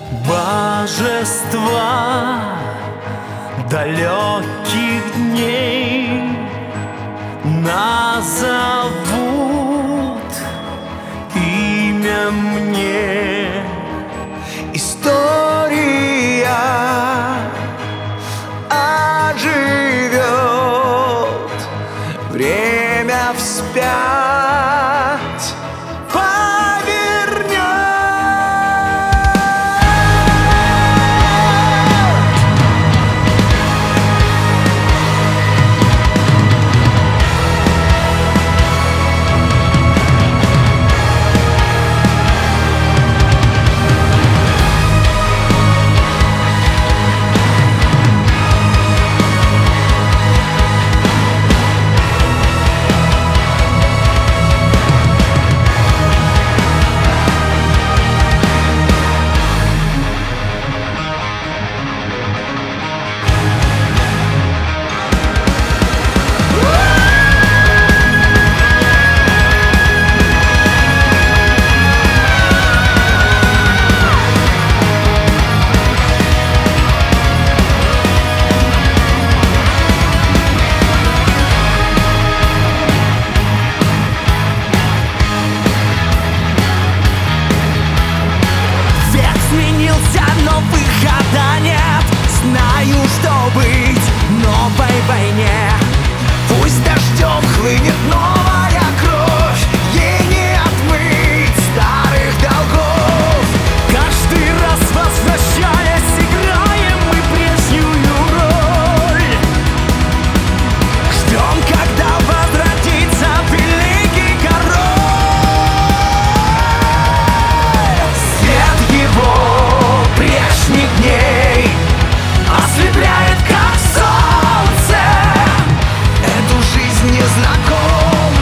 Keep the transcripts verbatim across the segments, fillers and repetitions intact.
Божества далеких дней назовут имя мне. История оживет, время вспять повернет. Сменился, но выхода нет. Знаю, что быть в новой войне. Пусть дождем хлынет новая кровь, ей не отмыть старых долгов. Каждый раз возвращаясь, играем мы прежнюю роль. Ждем, когда возвратится великий король. Свет его прежних дней ослепляет, как солнце. Эту жизнь незнакомую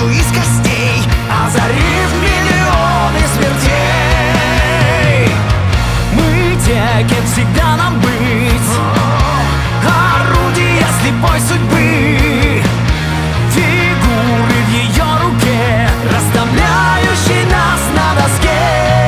кровью из костей, озарив миллионы смертей. Мы те, кем всегда нам быть, орудия слепой судьбы, фигуры в ее руке, расставляющей нас на доске.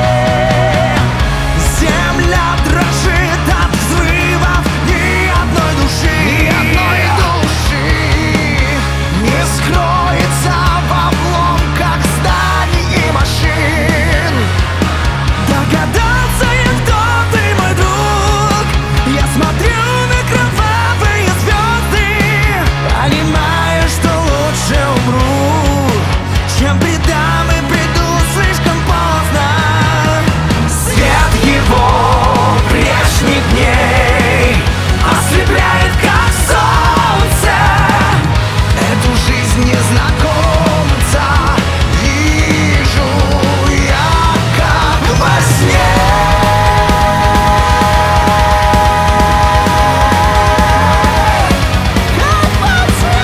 Земля дрожит от взрывов, ни одной души, ни одной души не скроется в обломках зданий и машин. Догадался я, кто ты, мой друг. Я смотрю на кровавые звезды, понимаю, что лучше умру, чем предам и приду слишком поздно. Свет его прежних дней ослепляет, как солнце. Эту жизнь незнакомца вижу я, как во сне. Как во сне.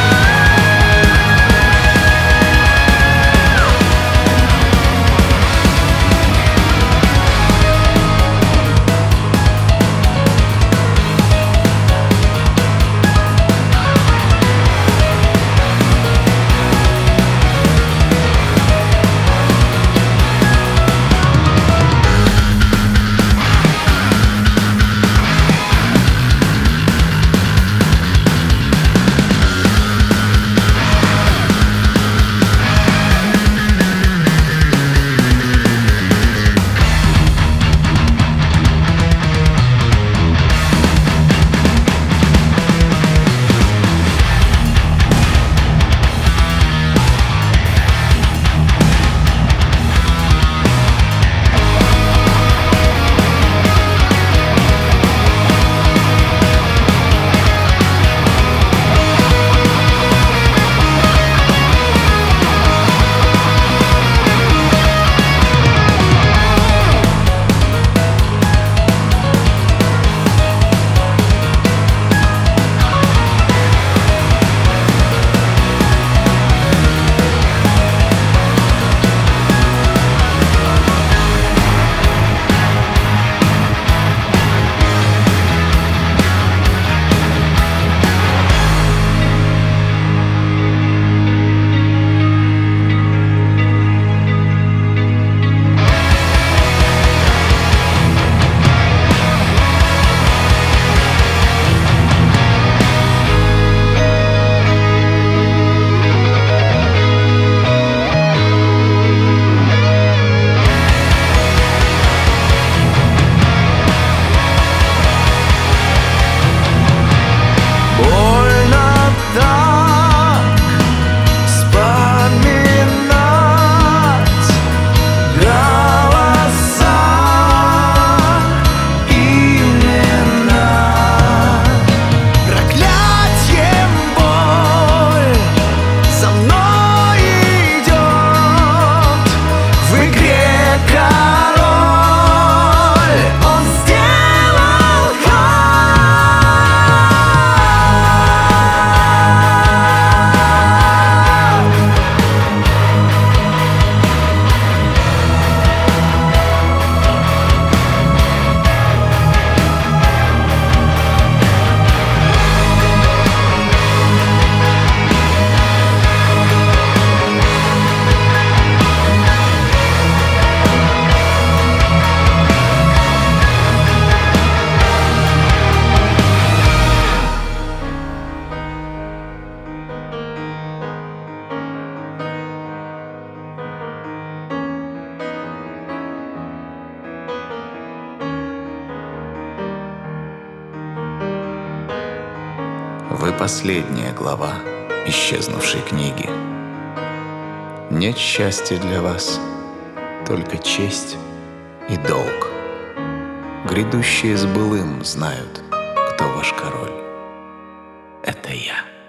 Вы последняя глава исчезнувшей книги. Нет счастья для вас, только честь и долг. Грядущие с былым знают, кто ваш король. Это я.